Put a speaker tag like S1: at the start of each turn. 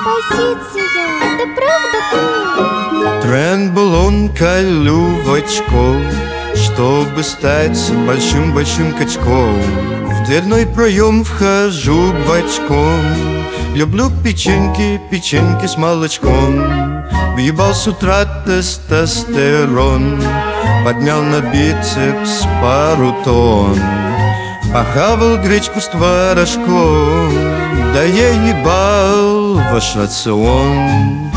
S1: композиция. Это правда ты?
S2: Тренбулон колю в очко, чтобы стать большим-большим качком. В дверной проем вхожу бочком. Люблю печеньки, печеньки с молочком. Въебал с утра тестостерон, поднял на бицепс пару тонн. Похавал гречку с творожком, да я ебал ваш рацион.